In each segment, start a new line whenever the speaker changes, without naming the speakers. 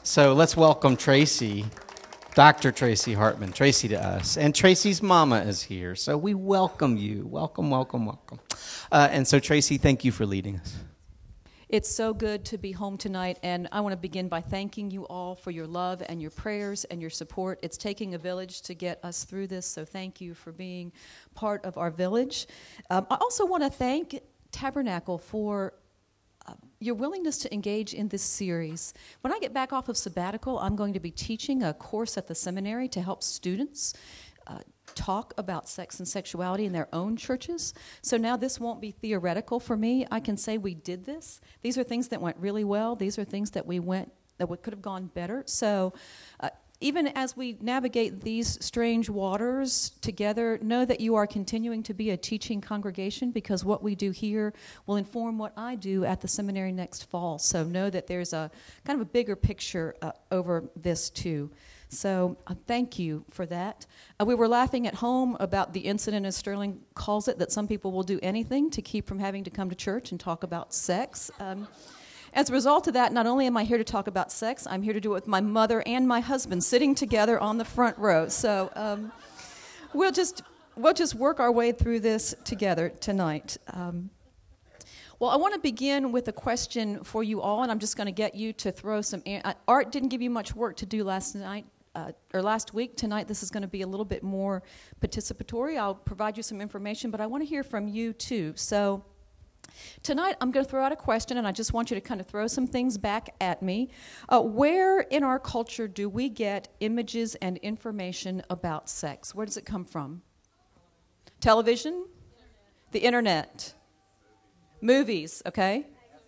So let's welcome Tracy, Dr. Tracy Hartman, Tracy to us. And Tracy's mama is here, so we welcome you. Welcome, welcome, welcome. And so Tracy, thank you for leading us.
It's so good to be home tonight, and I want to begin by thanking you all for your love and your prayers and your support. It's taking a village to get us through this, so thank you for being part of our village. I also want to thank Tabernacle for your willingness to engage in this series. When I get back off of sabbatical, I'm going to be teaching a course at the seminary to help students talk about sex and sexuality in their own churches. So now this won't be theoretical for me. I can say we did this. These are things that went really well. These are things that we could have gone better. So even as we navigate these strange waters together, know that you are continuing to be a teaching congregation, because what we do here will inform what I do at the seminary next fall. So know that there's a kind of a bigger picture over this too. So thank you for that. We were laughing at home about the incident, as Sterling calls it, that some people will do anything to keep from having to come to church and talk about sex. As a result of that, not only am I here to talk about sex, I'm here to do it with my mother and my husband sitting together on the front row. So we'll just work our way through this together tonight. Well, I want to begin with a question for you all, and I'm just going to get you to throw some... Art didn't give you much work to do last week. Tonight, this is going to be a little bit more participatory. I'll provide you some information, but I want to hear from you, too. So tonight, I'm going to throw out a question, and I just want you to kind of throw some things back at me. Where in our culture do we get images and information about sex? Where does it come from? Television? The internet? Movies, okay?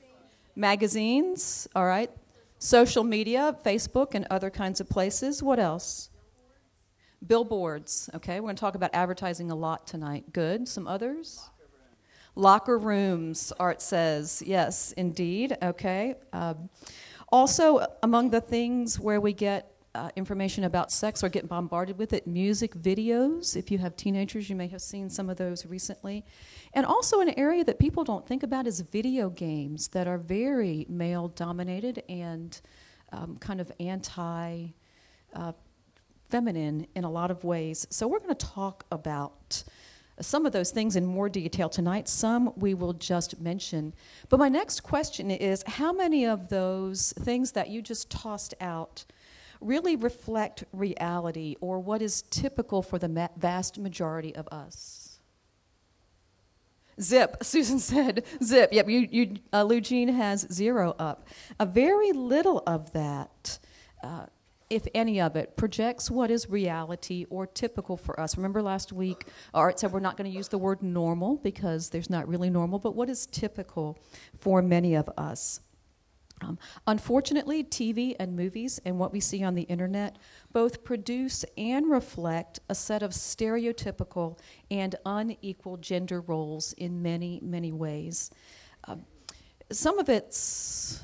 Magazines, all right. Social media, Facebook and other kinds of places. What else? Billboards, okay. We're going to talk about advertising a lot tonight. Good. Some others? Locker rooms, Art says. Yes, indeed. Okay. Also, among the things where we get information about sex or get bombarded with it, music videos. If you have teenagers, you may have seen some of those recently. And also an area that people don't think about is video games that are very male-dominated and kind of anti-feminine in a lot of ways. So we're going to talk about some of those things in more detail tonight. Some we will just mention. But my next question is, how many of those things that you just tossed out really reflect reality or what is typical for the vast majority of us? Zip, Susan said, zip. Yep, Lou Jean has 0 up. A very little of that, if any of it, projects what is reality or typical for us. Remember last week, Art said we're not going to use the word normal because there's not really normal, but what is typical for many of us? Unfortunately, TV and movies and what we see on the internet both produce and reflect a set of stereotypical and unequal gender roles in many, many ways. Some of it's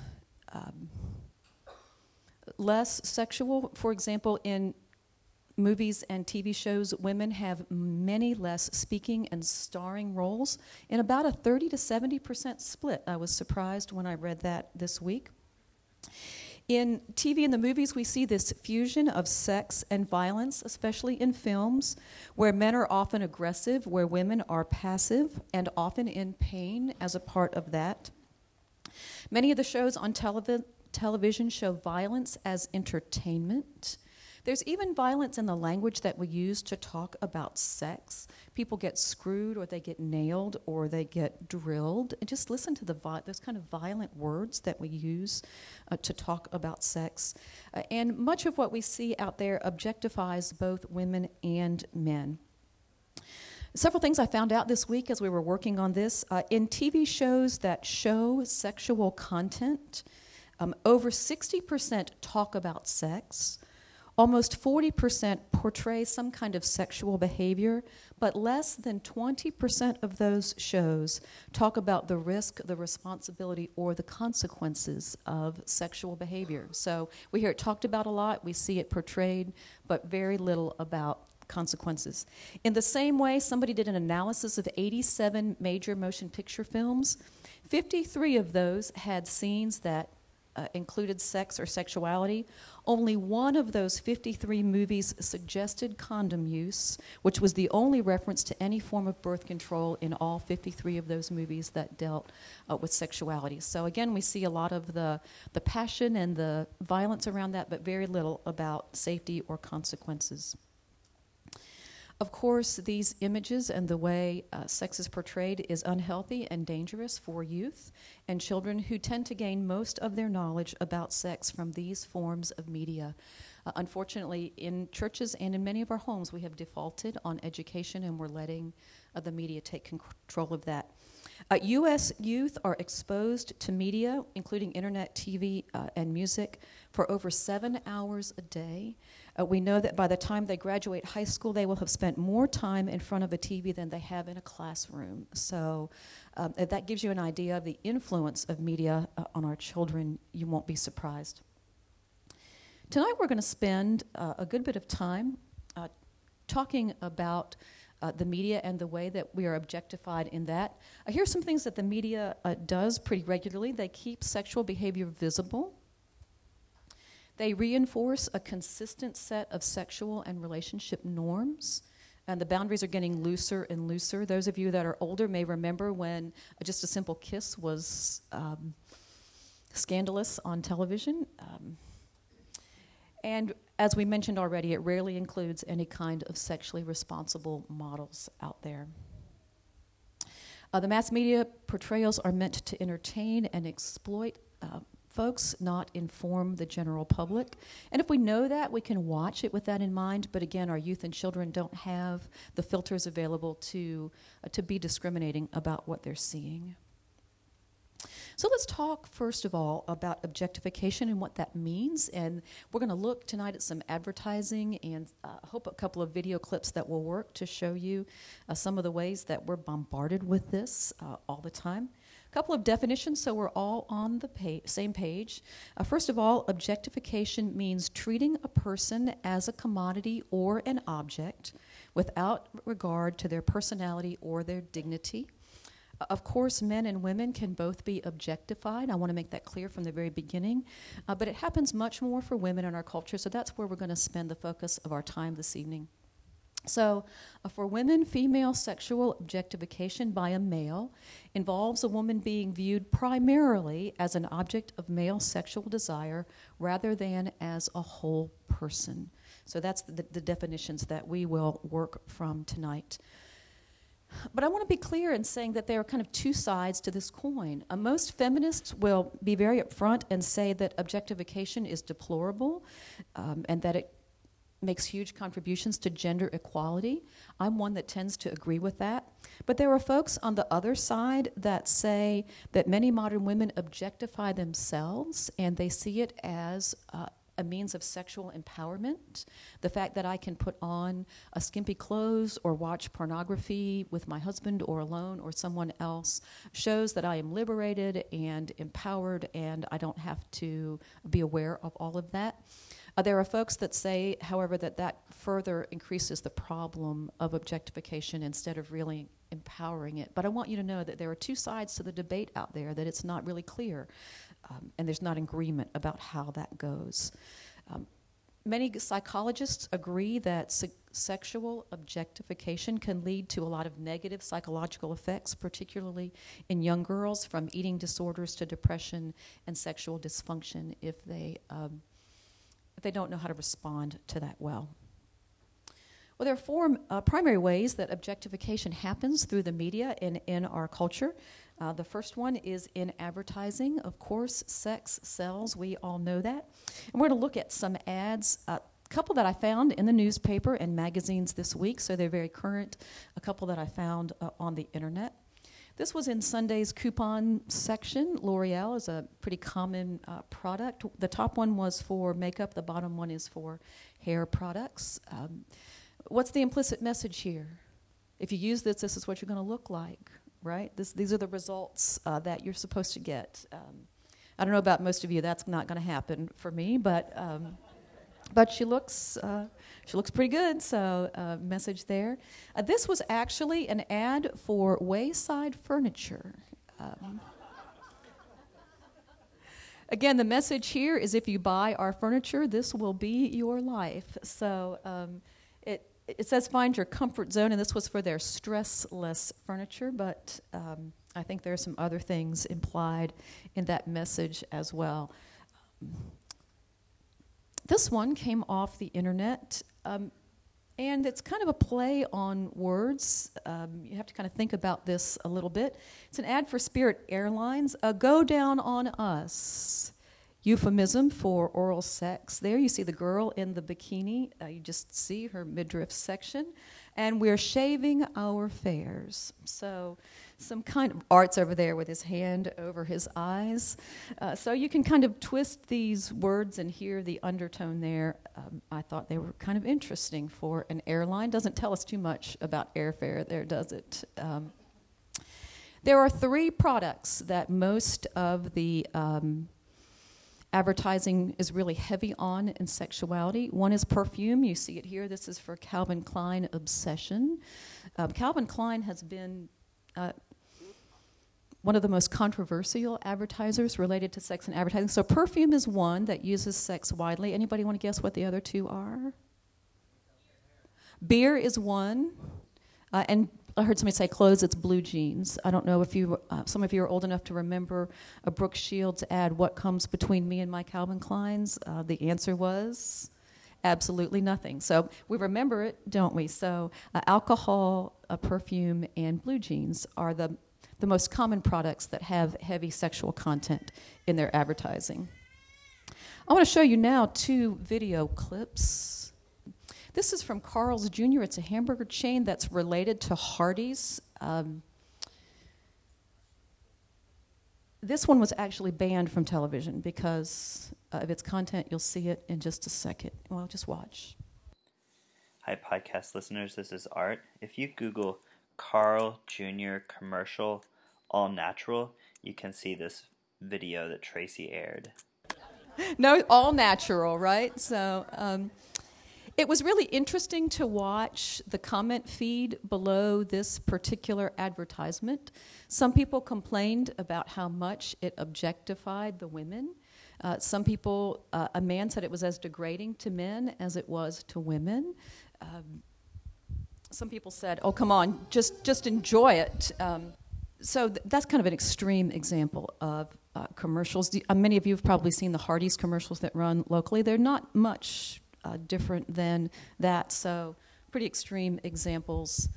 less sexual. For example, in movies and TV shows, women have many less speaking and starring roles in about a 30 to 70% split. I was surprised when I read that this week. In TV and the movies, we see this fusion of sex and violence, especially in films, where men are often aggressive, where women are passive and often in pain as a part of that. Many of the shows on television show violence as entertainment. There's even violence in the language that we use to talk about sex. People get screwed, or they get nailed, or they get drilled. And just listen to those kind of violent words that we use to talk about sex. And much of what we see out there objectifies both women and men. Several things I found out this week as we were working on this. In TV shows that show sexual content, over 60% talk about sex. Almost 40% portray some kind of sexual behavior, but less than 20% of those shows talk about the risk, the responsibility, or the consequences of sexual behavior. So we hear it talked about a lot, we see it portrayed, but very little about consequences. In the same way, somebody did an analysis of 87 major motion picture films. 53 of those had scenes that included sex or sexuality. Only one of those 53 movies suggested condom use, which was the only reference to any form of birth control in all 53 of those movies that dealt with sexuality. So again, we see a lot of the passion and the violence around that, but very little about safety or consequences. Of course, these images and the way sex is portrayed is unhealthy and dangerous for youth and children who tend to gain most of their knowledge about sex from these forms of media. Unfortunately, in churches and in many of our homes, we have defaulted on education and we're letting the media take control of that. U.S. youth are exposed to media, including internet, TV, and music, for over 7 hours a day. We know that by the time they graduate high school, they will have spent more time in front of a TV than they have in a classroom. So if that gives you an idea of the influence of media on our children, you won't be surprised. Tonight we're going to spend a good bit of time talking about the media and the way that we are objectified in that. Here's some things that the media does pretty regularly. They keep sexual behavior visible. They reinforce a consistent set of sexual and relationship norms, and the boundaries are getting looser and looser. Those of you that are older may remember when just a simple kiss was scandalous on television. And as we mentioned already, it rarely includes any kind of sexually responsible models out there. The mass media portrayals are meant to entertain and exploit folks, not inform the general public. And if we know that, we can watch it with that in mind. But again, our youth and children don't have the filters available to be discriminating about what they're seeing. So let's talk, first of all, about objectification and what that means. And we're going to look tonight at some advertising and hope a couple of video clips that will work to show you some of the ways that we're bombarded with this all the time. A couple of definitions so we're all on the same page. First of all, objectification means treating a person as a commodity or an object without regard to their personality or their dignity. Of course, men and women can both be objectified. I want to make that clear from the very beginning. But it happens much more for women in our culture, so that's where we're going to spend the focus of our time this evening. So, for women, female sexual objectification by a male involves a woman being viewed primarily as an object of male sexual desire rather than as a whole person. So that's the definitions that we will work from tonight. But I want to be clear in saying that there are kind of two sides to this coin. Most feminists will be very upfront and say that objectification is deplorable and that it makes huge contributions to gender equality. I'm one that tends to agree with that. But there are folks on the other side that say that many modern women objectify themselves and they see it as a means of sexual empowerment. The fact that I can put on a skimpy clothes or watch pornography with my husband or alone or someone else shows that I am liberated and empowered and I don't have to be aware of all of that. There are folks that say, however, that further increases the problem of objectification instead of really empowering it. But I want you to know that there are two sides to the debate out there, that it's not really clear, and there's not agreement about how that goes. Many psychologists agree that sexual objectification can lead to a lot of negative psychological effects, particularly in young girls, from eating disorders to depression and sexual dysfunction if they don't know how to respond to that well. Well, there are four primary ways that objectification happens through the media in our culture. The first one is in advertising. Of course, sex sells. We all know that. And we're going to look at some ads, a couple that I found in the newspaper and magazines this week, so they're very current, a couple that I found on the internet. This was in Sunday's coupon section. L'Oreal is a pretty common product. The top one was for makeup. The bottom one is for hair products. What's the implicit message here? If you use this, this is what you're going to look like, right? These are the results that you're supposed to get. I don't know about most of you. That's not going to happen for me, but she looks pretty good. So message there. This was actually an ad for Wayside Furniture. Again, the message here is if you buy our furniture, this will be your life. So it says find your comfort zone, and this was for their stressless furniture, but I think there are some other things implied in that message as well. This one came off the internet, and it's kind of a play on words. You have to kind of think about this a little bit. It's an ad for Spirit Airlines. Go down on us. Euphemism for oral sex. There you see the girl in the bikini. You just see her midriff section. And we're shaving our fares. So some kind of art's over there with his hand over his eyes. So you can kind of twist these words and hear the undertone there. I thought they were kind of interesting for an airline. Doesn't tell us too much about airfare there, does it? There are 3 products that most of the advertising is really heavy on in sexuality. One is perfume. You see it here. This is for Calvin Klein Obsession. Calvin Klein has been one of the most controversial advertisers related to sex and advertising. So perfume is one that uses sex widely. Anybody want to guess what the other 2 are? Beer is one. And I heard somebody say clothes, it's blue jeans. I don't know if you, some of you are old enough to remember a Brooke Shields ad, what comes between me and my Calvin Kleins? The answer was absolutely nothing. So we remember it, don't we? So alcohol, perfume, and blue jeans are the most common products that have heavy sexual content in their advertising. I want to show you now 2 video clips. This is from Carl's Jr. It's a hamburger chain that's related to Hardee's. This one was actually banned from television because of its content. You'll see it in just a second. Well, just watch.
Hi, podcast listeners. This is Art. If you Google Carl Jr. commercial all natural, you can see this video that Tracy aired.
No, all natural, right? So it was really interesting to watch the comment feed below this particular advertisement. Some people complained about how much it objectified the women. Some people, a man said it was as degrading to men as it was to women. Some people said, oh, come on, just enjoy it. So that's kind of an extreme example of commercials. Many of you have probably seen the Hardee's commercials that run locally. They're not much different than that, so pretty extreme examples.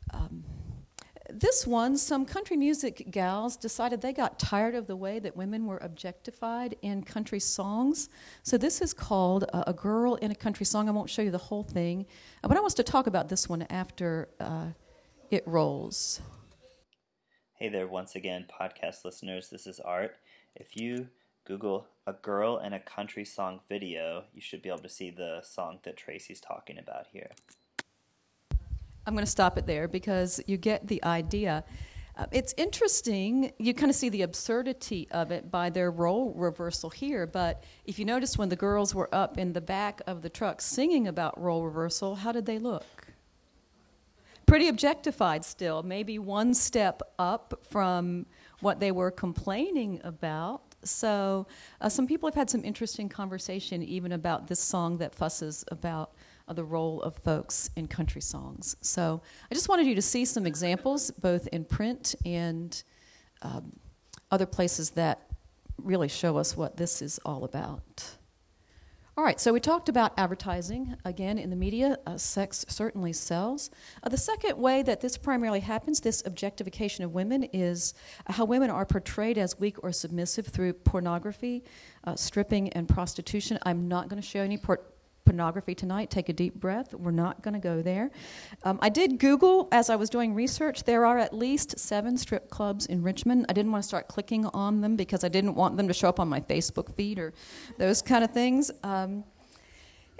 This one, some country music gals decided they got tired of the way that women were objectified in country songs. So this is called A Girl in a Country Song. I won't show you the whole thing, but I want us to talk about this one after it rolls.
Hey there, once again, podcast listeners. This is Art. If you Google A Girl in a Country Song video, you should be able to see the song that Tracy's talking about here.
I'm going to stop it there because you get the idea. It's interesting. You kind of see the absurdity of it by their role reversal here. But if you notice when the girls were up in the back of the truck singing about role reversal, how did they look? Pretty objectified still, maybe one step up from what they were complaining about. So some people have had some interesting conversation even about this song that fusses about the role of folks in country songs. So I just wanted you to see some examples, both in print and other places that really show us what this is all about. All right, so we talked about advertising. Again, in the media, sex certainly sells. The second way that this primarily happens, this objectification of women, is how women are portrayed as weak or submissive through pornography, stripping, and prostitution. I'm not going to show any pornography tonight. Take a deep breath. We're not going to go there. I did Google, as I was doing research, there are at least 7 strip clubs in Richmond. I didn't want to start clicking on them because I didn't want them to show up on my Facebook feed or those kind of things.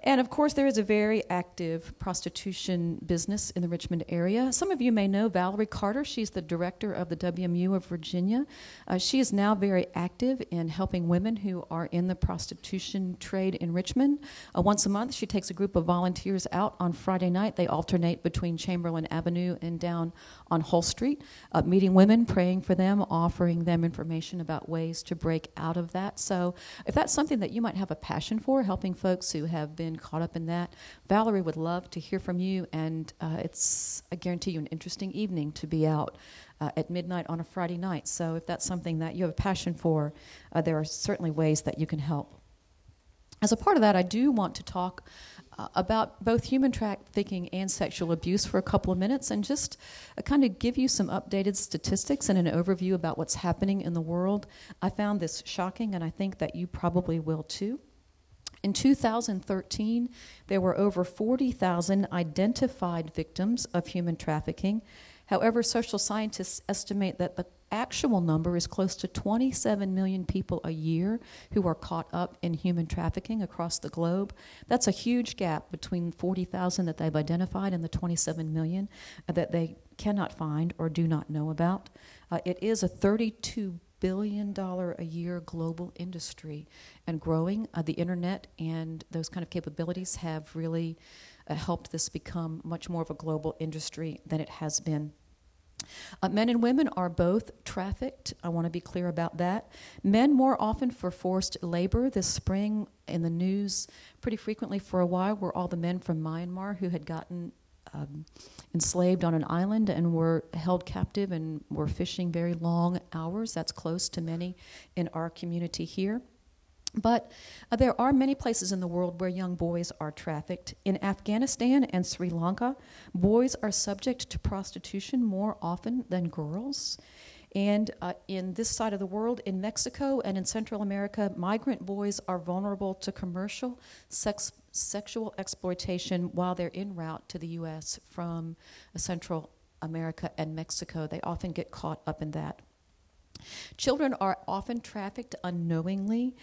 And of course, there is a very active prostitution business in the Richmond area. Some of you may know Valerie Carter. She's the director of the WMU of Virginia. She is now very active in helping women who are in the prostitution trade in Richmond. Once a month, she takes a group of volunteers out on Friday night. They alternate between Chamberlain Avenue and down on Hull Street, meeting women, praying for them, offering them information about ways to break out of that. So if that's something that you might have a passion for, helping folks who have been caught up in that, Valerie would love to hear from you, and it's, I guarantee you, an interesting evening to be out at midnight on a Friday night. So if that's something that you have a passion for, there are certainly ways that you can help. As a part of that, I do want to talk about both human trafficking and sexual abuse for a couple of minutes, and just kind of give you some updated statistics and an overview about what's happening in the world. I found this shocking, and I think that you probably will too. In 2013, there were over 40,000 identified victims of human trafficking. However, social scientists estimate that the actual number is close to 27 million people a year who are caught up in human trafficking across the globe. That's a huge gap between 40,000 that they've identified and the 27 million that they cannot find or do not know about. It is a $32 billion a year global industry and growing. The internet and those kind of capabilities have really helped this become much more of a global industry than it has been. Men and women are both trafficked. I want to be clear about that. Men more often for forced labor. This spring in the news pretty frequently for a while were all the men from Myanmar who had gotten enslaved on an island and were held captive and were fishing very long hours. That's close to many in our community here. But there are many places in the world where young boys are trafficked. In Afghanistan and Sri Lanka, boys are subject to prostitution more often than girls. And in this side of the world, in Mexico and in Central America, migrant boys are vulnerable to commercial sexual exploitation while they're en route to the U.S. from Central America and Mexico. They often get caught up in that. Children are often trafficked unknowingly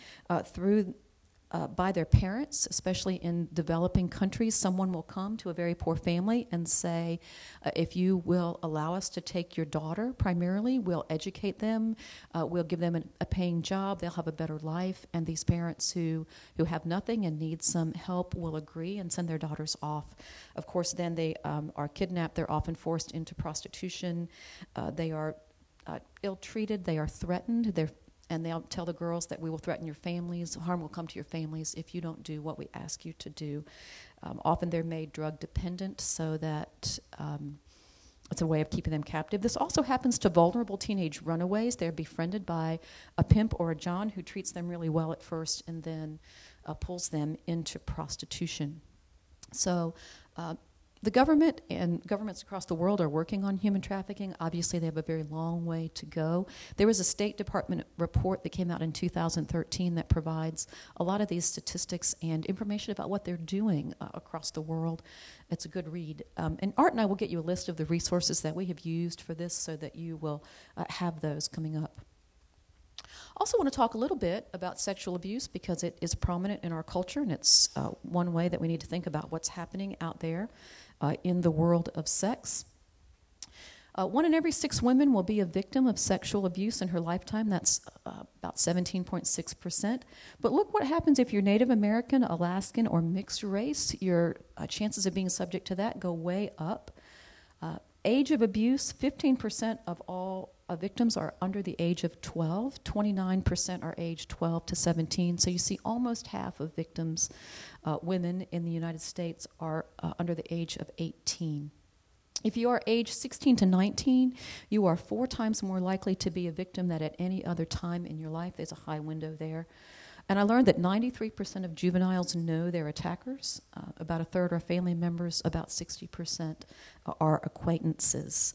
by their parents, especially in developing countries. Someone will come to a very poor family and say, if you will allow us to take your daughter primarily, we'll educate them, we'll give them a paying job, they'll have a better life. And these parents who have nothing and need some help will agree and send their daughters off. Of course, then they are kidnapped. They're often forced into prostitution. They are ill-treated. They are threatened. And they'll tell the girls that we will threaten your families. Harm will come to your families if you don't do what we ask you to do. Often they're made drug dependent so that it's a way of keeping them captive. This also happens to vulnerable teenage runaways. They're befriended by a pimp or a John who treats them really well at first and then pulls them into prostitution. So the government and governments across the world are working on human trafficking. Obviously, they have a very long way to go. There was a State Department report that came out in 2013 that provides a lot of these statistics and information about what they're doing across the world. It's a good read. And Art and I will get you a list of the resources that we have used for this so that you will have those coming up. Also want to talk a little bit about sexual abuse because it is prominent in our culture, and it's one way that we need to think about what's happening out there in the world of sex. 1 in every 6 women will be a victim of sexual abuse in her lifetime. That's about 17.6%. But look what happens if you're Native American, Alaskan, or mixed race. Your chances of being subject to that go way up. Age of abuse, 15% of all victims are under the age of 12. 29% are aged 12 to 17. So you see almost half of victims, women in the United States, are under the age of 18. If you are age 16 to 19, you are 4 times more likely to be a victim than at any other time in your life. There's a high window there. And I learned that 93% of juveniles know their attackers. About a third are family members. About 60% are acquaintances.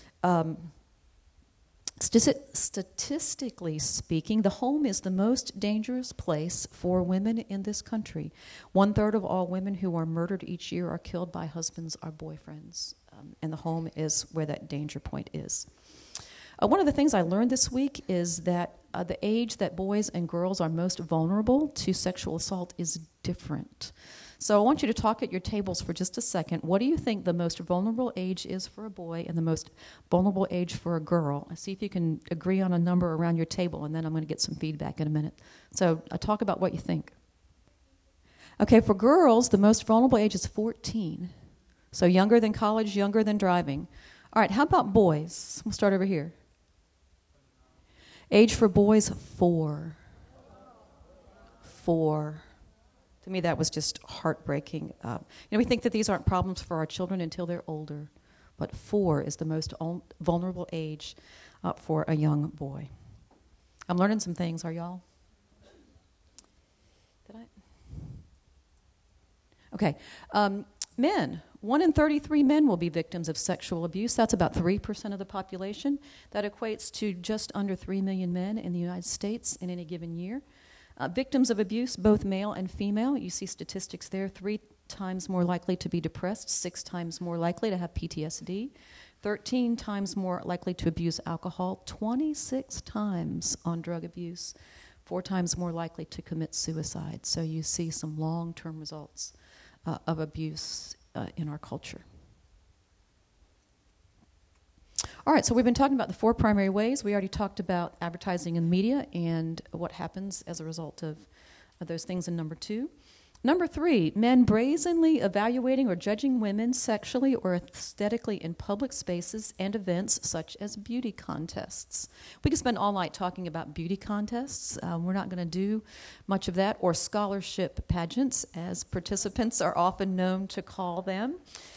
Statistically speaking, the home is the most dangerous place for women in this country. 1/3 of all women who are murdered each year are killed by husbands or boyfriends. And the home is where that danger point is. One of the things I learned this week is that the age that boys and girls are most vulnerable to sexual assault is different. So I want you to talk at your tables for just a second. What do you think the most vulnerable age is for a boy and the most vulnerable age for a girl? See if you can agree on a number around your table, and then I'm going to get some feedback in a minute. So talk about what you think. Okay, for girls, the most vulnerable age is 14. So younger than college, younger than driving. All right, how about boys? We'll start over here. Age for boys, 4. 4. To me, that was just heartbreaking. We think that these aren't problems for our children until they're older, but 4 is the most vulnerable age for a young boy. I'm learning some things, are y'all? Did I? Okay. Men. 1 in 33 men will be victims of sexual abuse. That's about 3% of the population. That equates to just under 3 million men in the United States in any given year. Victims of abuse, both male and female, you see statistics there, 3 times more likely to be depressed, 6 times more likely to have PTSD, 13 times more likely to abuse alcohol, 26 times on drug abuse, 4 times more likely to commit suicide. So you see some long-term results of abuse in our culture. All right, so we've been talking about the 4 primary ways. We already talked about advertising and media and what happens as a result of those things in number 2. Number 3, men brazenly evaluating or judging women sexually or aesthetically in public spaces and events such as beauty contests. We could spend all night talking about beauty contests. We're not going to do much of that, or scholarship pageants, as participants are often known to call them.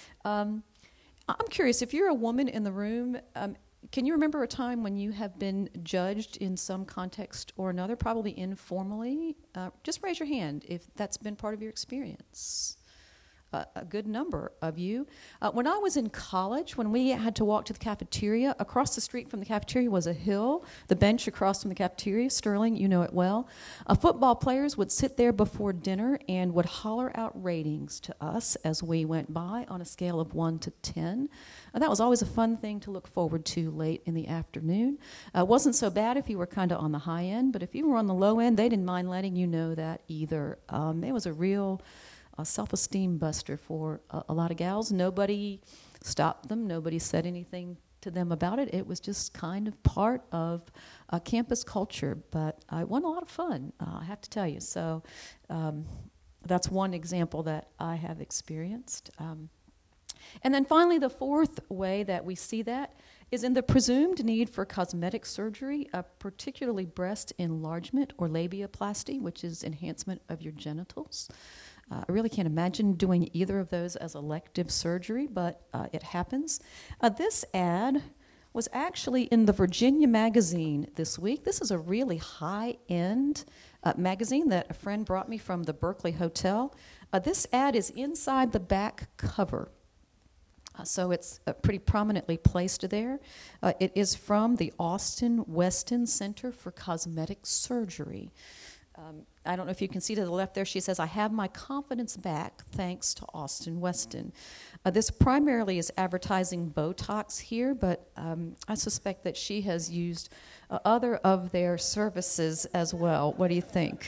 I'm curious, if you're a woman in the room, can you remember a time when you have been judged in some context or another, probably informally? Just raise your hand if that's been part of your experience. A good number of you. When I was in college, when we had to walk to the cafeteria, across the street from the cafeteria was a hill. The bench across from the cafeteria, Sterling, you know it well. Football players would sit there before dinner and would holler out ratings to us as we went by on a scale of 1 to 10. That was always a fun thing to look forward to late in the afternoon. It wasn't so bad if you were kind of on the high end, but if you were on the low end, they didn't mind letting you know that either. It was a real self-esteem buster for a lot of gals. Nobody stopped them. Nobody said anything to them about it. It was just kind of part of campus culture, but it wasn't a lot of fun, I have to tell you. So that's one example that I have experienced. And then finally, the 4th way that we see that is in the presumed need for cosmetic surgery, particularly breast enlargement or labiaplasty, which is enhancement of your genitals. I really can't imagine doing either of those as elective surgery, but it happens. This ad was actually in the Virginia Magazine this week. This is a really high-end magazine that a friend brought me from the Berkeley Hotel. This ad is inside the back cover. So it's pretty prominently placed there. It is from the Austin Weston Center for Cosmetic Surgery. I don't know if you can see to the left there, she says, "I have my confidence back thanks to Austin Weston." This primarily is advertising Botox here, but I suspect that she has used other of their services as well. What do you think?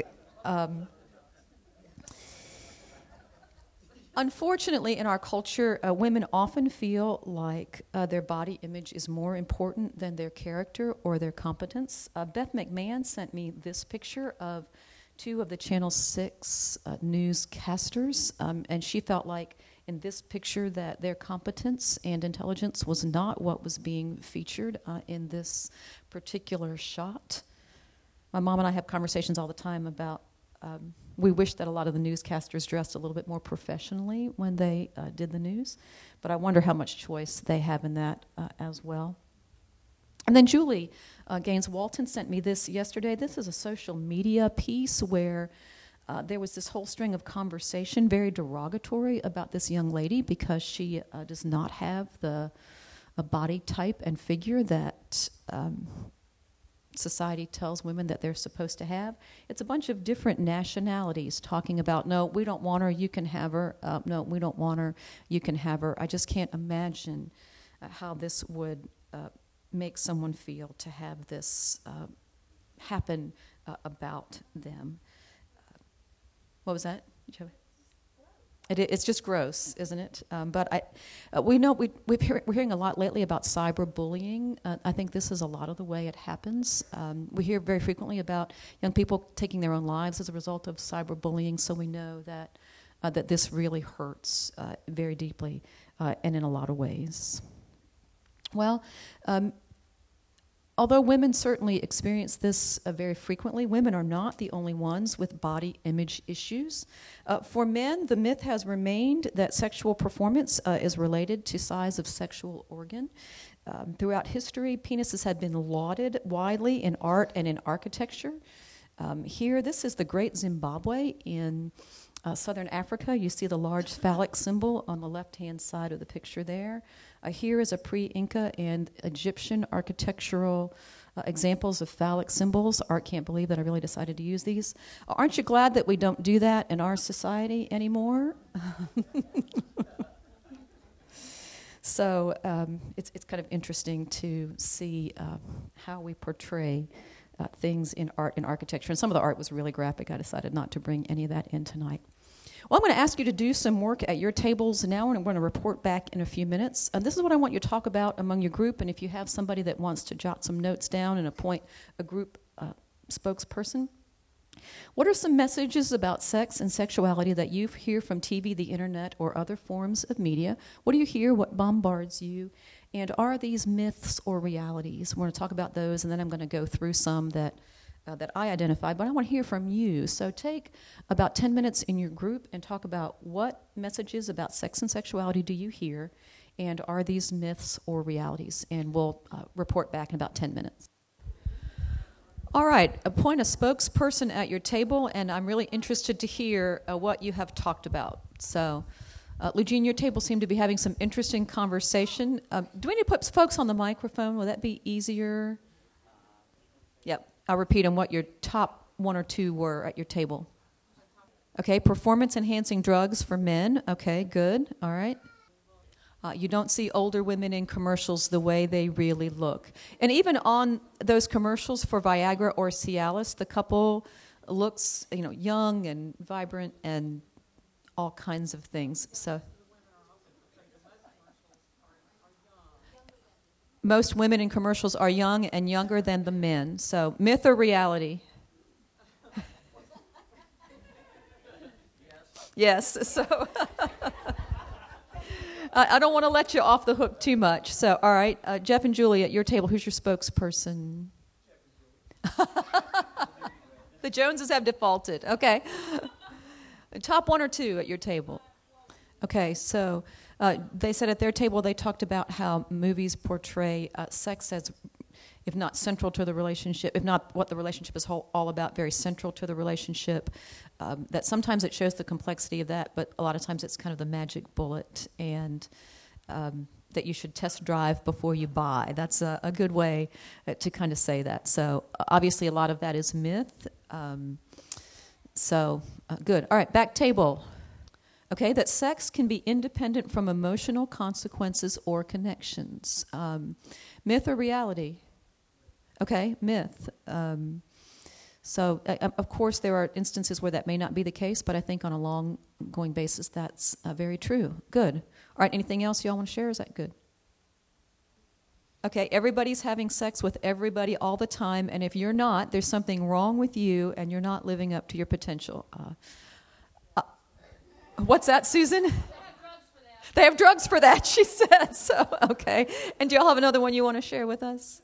Unfortunately, in our culture, women often feel like their body image is more important than their character or their competence. Beth McMahon sent me this picture of 2 of the Channel 6 newscasters, and she felt like in this picture that their competence and intelligence was not what was being featured in this particular shot. My mom and I have conversations all the time about we wish that a lot of the newscasters dressed a little bit more professionally when they did the news, but I wonder how much choice they have in that as well. And then Julie Gaines Walton sent me this yesterday. This is a social media piece where there was this whole string of conversation, very derogatory about this young lady because she does not have a body type and figure that society tells women that they're supposed to have. It's a bunch of different nationalities talking about, no, we don't want her, you can have her. No, we don't want her, you can have her. I just can't imagine how this would make someone feel to have this happen about them. What was that? It's just gross, isn't it? But we know we're hearing a lot lately about cyberbullying. I think this is a lot of the way it happens. We hear very frequently about young people taking their own lives as a result of cyberbullying. So we know that that this really hurts very deeply and in a lot of ways. Well. Although women certainly experience this very frequently, women are not the only ones with body image issues. For men, the myth has remained that sexual performance is related to size of sexual organ. Throughout history, penises have been lauded widely in art and in architecture. Here, this is the Great Zimbabwe in southern Africa. You see the large phallic symbol on the left-hand side of the picture there. Here is a pre-Inca and Egyptian architectural examples of phallic symbols. Art can't believe that I really decided to use these. Aren't you glad that we don't do that in our society anymore? So it's kind of interesting to see how we portray things in art and architecture. And some of the art was really graphic. I decided not to bring any of that in tonight. Well, I'm going to ask you to do some work at your tables now, and I'm going to report back in a few minutes. This is what I want you to talk about among your group, and if you have somebody that wants to jot some notes down and appoint a group spokesperson. What are some messages about sex and sexuality that you hear from TV, the internet, or other forms of media? What do you hear? What bombards you? And are these myths or realities? We're going to talk about those, and then I'm going to go through some that I identified, but I want to hear from you. So take about 10 minutes in your group and talk about what messages about sex and sexuality do you hear, and are these myths or realities? And we'll report back in about 10 minutes. All right, appoint a spokesperson at your table, and I'm really interested to hear what you have talked about. So, Eugene, your table seemed to be having some interesting conversation. Do we need to put folks on the microphone? Will that be easier? Yep. I'll repeat on what your top one or two were at your table. Okay, performance-enhancing drugs for men. Okay, good. All right. You don't see older women in commercials the way they really look. And even on those commercials for Viagra or Cialis, the couple looks, young and vibrant and all kinds of things. So most women in commercials are young and younger than the men. So myth or reality? Yes. So I don't want to let you off the hook too much. So, all right, Jeff and Julie, at your table, who's your spokesperson? The Joneses have defaulted. Okay. Top one or two at your table. Okay, so they said at their table they talked about how movies portray sex as, if not central to the relationship, if not what the relationship is all about, very central to the relationship. That sometimes it shows the complexity of that, but a lot of times it's kind of the magic bullet, and that you should test drive before you buy. That's a good way to kind of say that. So obviously a lot of that is myth. Good. All right, back table. Okay, that sex can be independent from emotional consequences or connections. Myth or reality? Okay, myth. Of course, there are instances where that may not be the case, but I think on a long-going basis, that's very true. Good. All right, anything else y'all want to share? Is that good? Okay, everybody's having sex with everybody all the time, and if you're not, there's something wrong with you, and you're not living up to your potential. What's that, Susan? They have drugs for that, she said. So, okay. And do y'all have another one you want to share with us?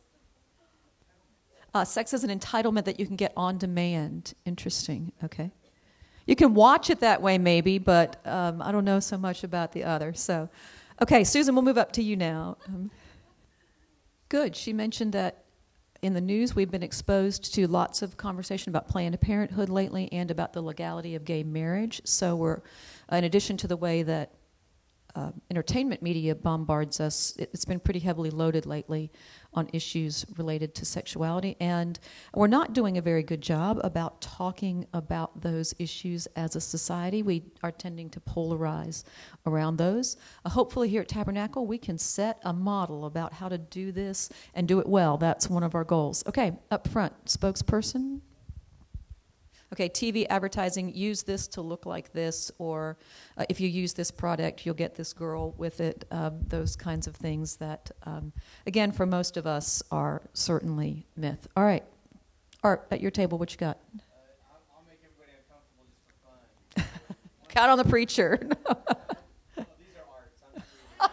Sex is an entitlement that you can get on demand. Interesting. Okay. You can watch it that way maybe, but I don't know so much about the other. So, okay, Susan, we'll move up to you now. Good. She mentioned that in the news we've been exposed to lots of conversation about Planned Parenthood lately and about the legality of gay marriage. So we're, in addition to the way that entertainment media bombards us. It's been pretty heavily loaded lately on issues related to sexuality, and we're not doing a very good job about talking about those issues as a society. We are tending to polarize around those. Hopefully here at Tabernacle we can set a model about how to do this and do it well. That's one of our goals. Okay, up front, spokesperson. Okay, TV advertising, use this to look like this, or if you use this product, you'll get this girl with it. Those kinds of things that, again, for most of us are certainly myth. All right, Art, at your table, what you got?
I'll make everybody uncomfortable just for fun.
Count on the preacher.
These are arts. I'm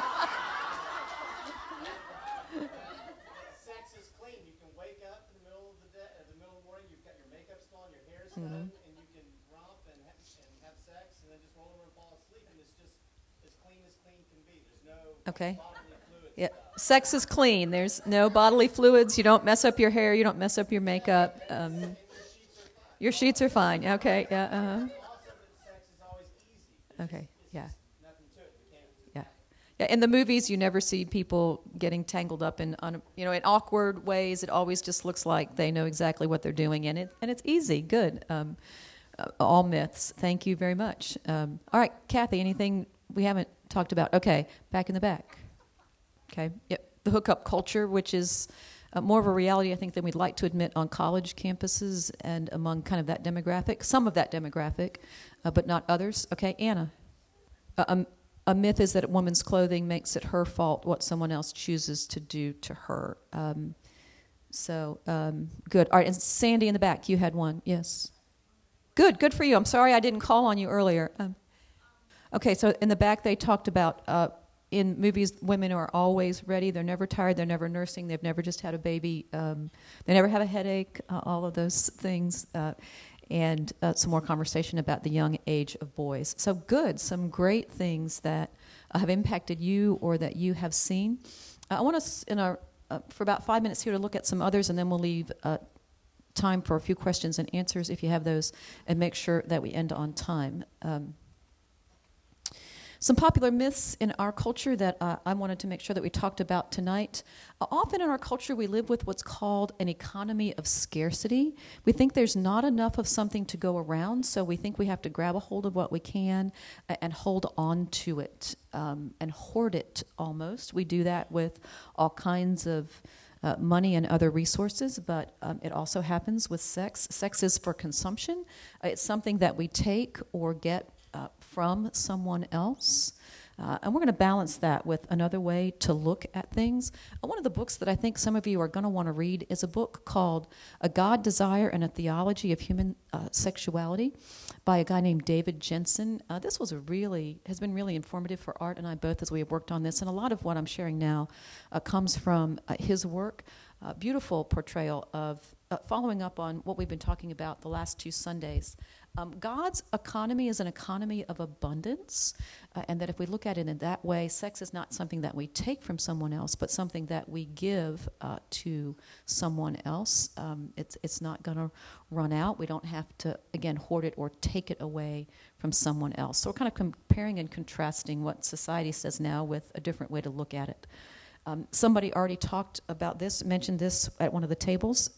Sex is clean. You can wake up in the middle of the day, in the middle of the morning. You've got your makeup still on, your hair's done, and you can romp and have sex, and then just roll over and fall asleep, and it's just as clean can be. There's no
Okay.
bodily fluids.
Yeah. Sex is clean. There's no bodily fluids. You don't mess up your hair. You don't mess up your makeup. Your sheets are fine. Okay. Yeah.
Also, that sex is always easy.
Okay. Yeah.
Nothing to it. You can't.
Yeah. Yeah. In the movies, you never see people getting tangled up in in awkward ways. It always just looks like they know exactly what they're doing, and it's easy. Good. All myths. Thank you very much. All right, Kathy. Anything we haven't talked about? Okay. Back in the back. Okay. Yep. The hookup culture, which is more of a reality, I think, than we'd like to admit on college campuses and among kind of that demographic, some of that demographic, but not others. Okay, Anna. A myth is that a woman's clothing makes it her fault what someone else chooses to do to her. Good. All right, and Sandy in the back, you had one. Yes. Good for you. I'm sorry I didn't call on you earlier. Okay, so in the back they talked about in movies, women are always ready. They're never tired. They're never nursing. They've never just had a baby. They never have a headache, all of those things. And some more conversation about the young age of boys. So good, some great things that have impacted you or that you have seen. I want us for about 5 minutes here to look at some others, and then we'll leave time for a few questions and answers if you have those, and make sure that we end on time. Some popular myths in our culture that I wanted to make sure that we talked about tonight. Often in our culture, we live with what's called an economy of scarcity. We think there's not enough of something to go around, so we think we have to grab a hold of what we can and hold on to it and hoard it almost. We do that with all kinds of money and other resources, but it also happens with sex. Sex is for consumption. It's something that we take or get from someone else. And we're going to balance that with another way to look at things. One of the books that I think some of you are going to want to read is a book called A God, Desire, and a Theology of Human Sexuality by a guy named David Jensen. This has been really informative for Art and I both as we have worked on this. And a lot of what I'm sharing now comes from his work. Beautiful portrayal of following up on what we've been talking about the last 2 Sundays. God's economy is an economy of abundance, and that if we look at it in that way, sex is not something that we take from someone else, but something that we give to someone else. It's not going to run out. We don't have to, again, hoard it or take it away from someone else. So we're kind of comparing and contrasting what society says now with a different way to look at it. Somebody already talked about this, mentioned this at one of the tables.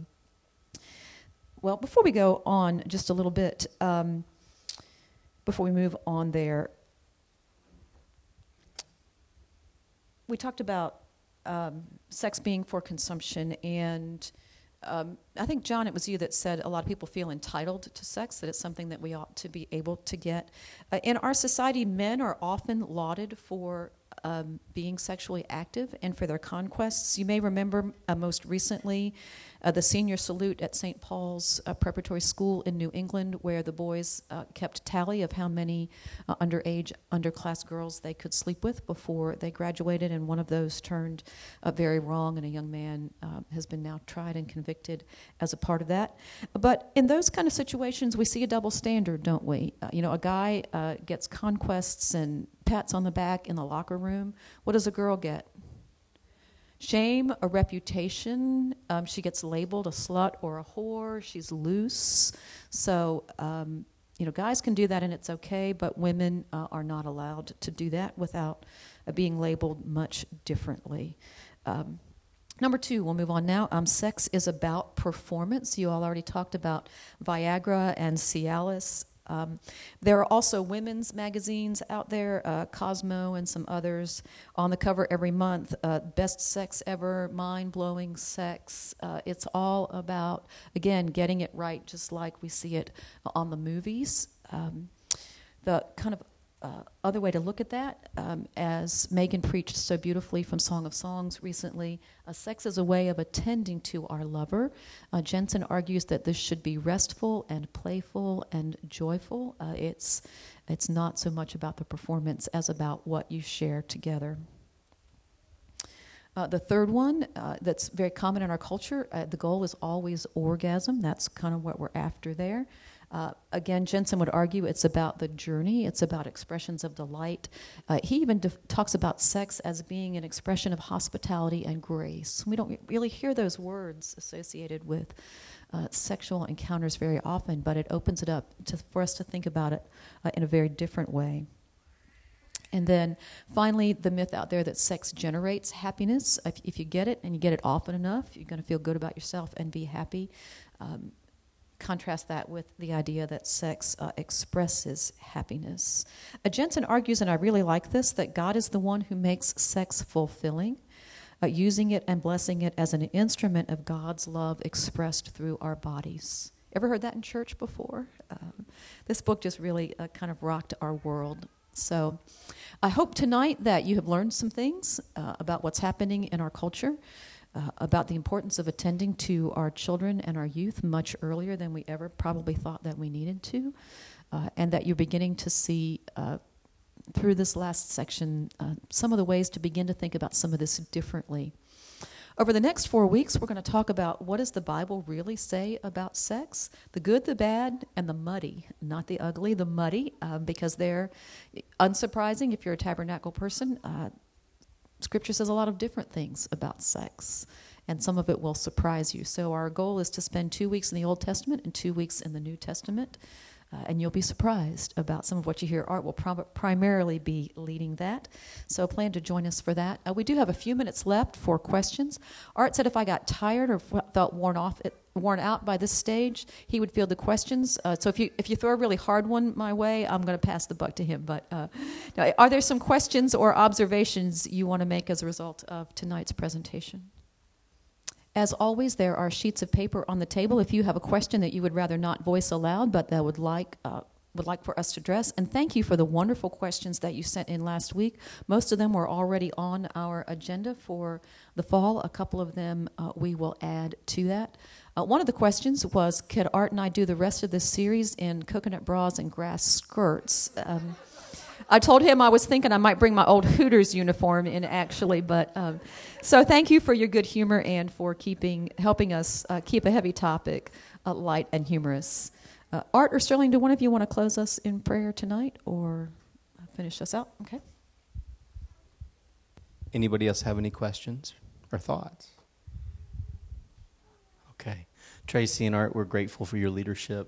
Well, before we go on just a little bit, before we move on there, we talked about sex being for consumption, and I think, John, it was you that said a lot of people feel entitled to sex, that it's something that we ought to be able to get. In our society, men are often lauded for being sexually active and for their conquests. You may remember most recently the senior salute at St. Paul's Preparatory School in New England, where the boys kept tally of how many underage, underclass girls they could sleep with before they graduated, and one of those turned very wrong, and a young man has been now tried and convicted as a part of that. But in those kind of situations, we see a double standard, don't we? A guy gets conquests and pats on the back in the locker room. What does a girl get? Shame, a reputation. She gets labeled a slut or a whore. She's loose. So Guys can do that and it's okay, but women are not allowed to do that without being labeled much differently. Number 2, we'll move on now. Sex is about performance. You all already talked about Viagra and Cialis. There are also women's magazines out there, Cosmo and some others, on the cover every month. Best sex ever, mind-blowing sex. It's all about, again, getting it right, just like we see it on the movies. The kind of other way to look at that, as Megan preached so beautifully from Song of Songs recently, sex is a way of attending to our lover. Jensen argues that this should be restful and playful and joyful. It's not so much about the performance as about what you share together. The third one that's very common in our culture, the goal is always orgasm. That's kind of what we're after there. Again, Jensen would argue it's about the journey. It's about expressions of delight. He even talks about sex as being an expression of hospitality and grace. We don't really hear those words associated with sexual encounters very often, but it opens it up for us to think about it in a very different way. And then finally, the myth out there that sex generates happiness. If you get it and you get it often enough, you're going to feel good about yourself and be happy. Contrast that with the idea that sex expresses happiness. Jensen argues, and I really like this, that God is the one who makes sex fulfilling, using it and blessing it as an instrument of God's love expressed through our bodies. Ever heard that in church before? This book just really kind of rocked our world. So I hope tonight that you have learned some things about what's happening in our culture, about the importance of attending to our children and our youth much earlier than we ever probably thought that we needed to, and that you're beginning to see through this last section some of the ways to begin to think about some of this differently. Over the next 4 weeks, we're going to talk about what does the Bible really say about sex, the good, the bad, and the muddy, not the ugly, the muddy, because they're unsurprising if you're a tabernacle person. Scripture says a lot of different things about sex, and some of it will surprise you. So our goal is to spend 2 weeks in the Old Testament and 2 weeks in the New Testament, and you'll be surprised about some of what you hear. Art will primarily be leading that, so plan to join us for that. We do have a few minutes left for questions. Art said if I got tired or felt worn out by this stage, he would field the questions. So if you throw a really hard one my way, I'm going to pass the buck to him. But now, are there some questions or observations you want to make as a result of tonight's presentation? As always, there are sheets of paper on the table if you have a question that you would rather not voice aloud, but that would like for us to address. And thank you for the wonderful questions that you sent in last week. Most of them were already on our agenda for the fall. A couple of them we will add to that. One of the questions was, could Art and I do the rest of this series in coconut bras and grass skirts? I told him I was thinking I might bring my old Hooters uniform in, actually. But so thank you for your good humor and for helping us keep a heavy topic light and humorous. Art or Sterling, do one of you want to close us in prayer tonight or finish us out? Okay.
Anybody else have any questions or thoughts? Okay. Tracy and Art, we're grateful for your leadership.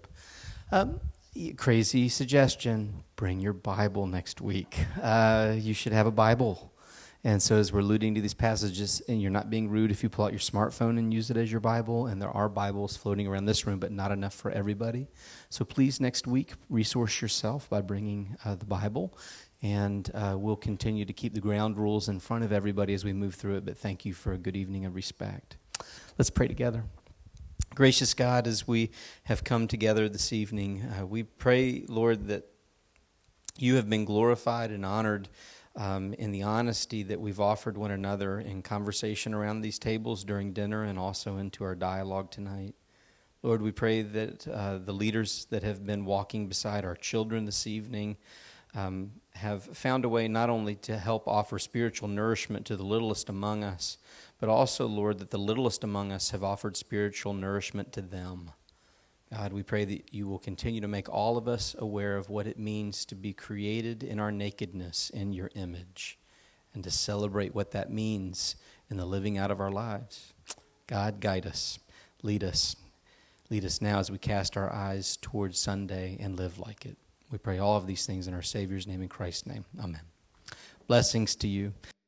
Crazy suggestion, bring your Bible next week. You should have a Bible. And so as we're alluding to these passages, and you're not being rude if you pull out your smartphone and use it as your Bible, and there are Bibles floating around this room, but not enough for everybody. So please, next week, resource yourself by bringing the Bible, and we'll continue to keep the ground rules in front of everybody as we move through it, but thank you for a good evening of respect. Let's pray together. Gracious God, as we have come together this evening, we pray, Lord, that you have been glorified and honored in the honesty that we've offered one another in conversation around these tables during dinner and also into our dialogue tonight. Lord, we pray that the leaders that have been walking beside our children this evening have found a way not only to help offer spiritual nourishment to the littlest among us, but also, Lord, that the littlest among us have offered spiritual nourishment to them. God, we pray that you will continue to make all of us aware of what it means to be created in our nakedness in your image and to celebrate what that means in the living out of our lives. God, guide us, lead us. Lead us now as we cast our eyes towards Sunday and live like it. We pray all of these things in our Savior's name, in Christ's name. Amen. Blessings to you.